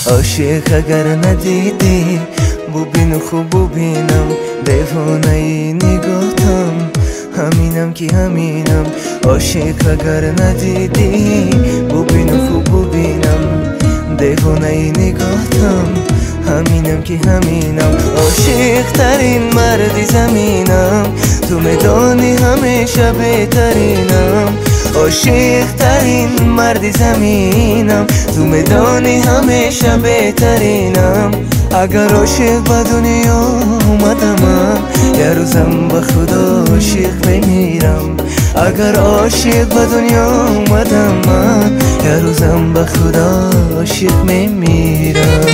عاشق اگر ندیدی ببین خوب ببینم دیوانه نگاهتم همینم که همینم عاشق اگر ندیدی ببین خوب ببینم دیوانه نگاهتم همینم که همینم عاشق ترین مرد زمینم تو میدانی همیشه بهترینم عاشق ترین مرد زمینم تو میدانی همیشه بهترینم اگر عاشق به دنیا اومدم یه روزم به خدا عاشق میمیرم اگر عاشق به دنیا اومدم یه روزم به خدا عاشق میمیرم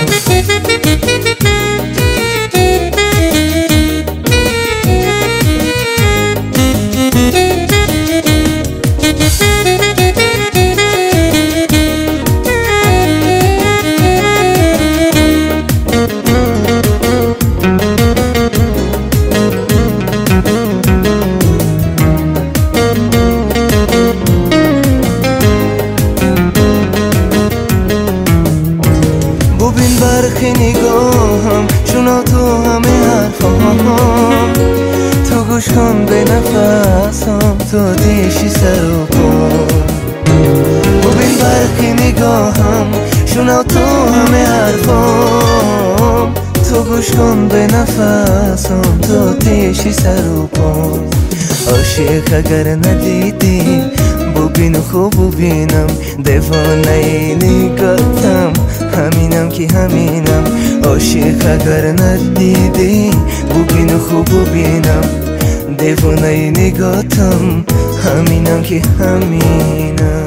برخی نگاهم چونا تو همه حرفام تو گوش کن به نفسم تو دیشی سر و پام ببین برخی نگاهم چونا تو همه حرفام تو گوش کن به نفسم تو دیشی سر و پام عاشق اگر ندیدی ببین خوب ببینم دیوانه نگاهتم همینم که همینم عاشق اگر ندیدی ببین خوب ببینم دیوانه نگاهتم همینم که همینم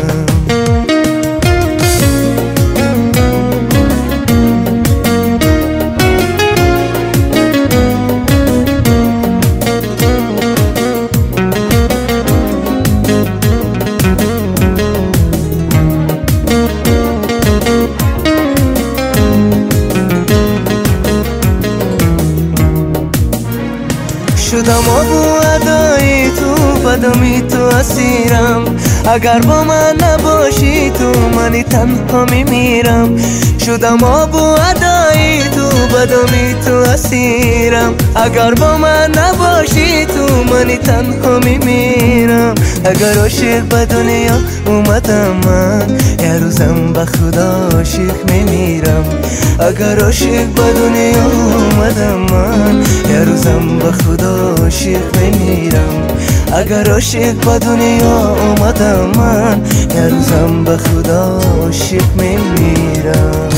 شدم آبو ادایی تو بدمی تو اسیرم اگر با من نباشی تو منی تنها میمیرم شدم آبو ادایی تو بدمی تو اسیرم اگر با من نباشی تو منی تنها میمیرم اگر عاشق به دنیا اومدم من یه روزم به خدا عاشق میمیرم اگر عاشق به دنیا اومدم من یه روزم به خدا عاشق میمیرم اگر عاشق به دنیا اومدم من یه روزم به خدا عاشق میمیرم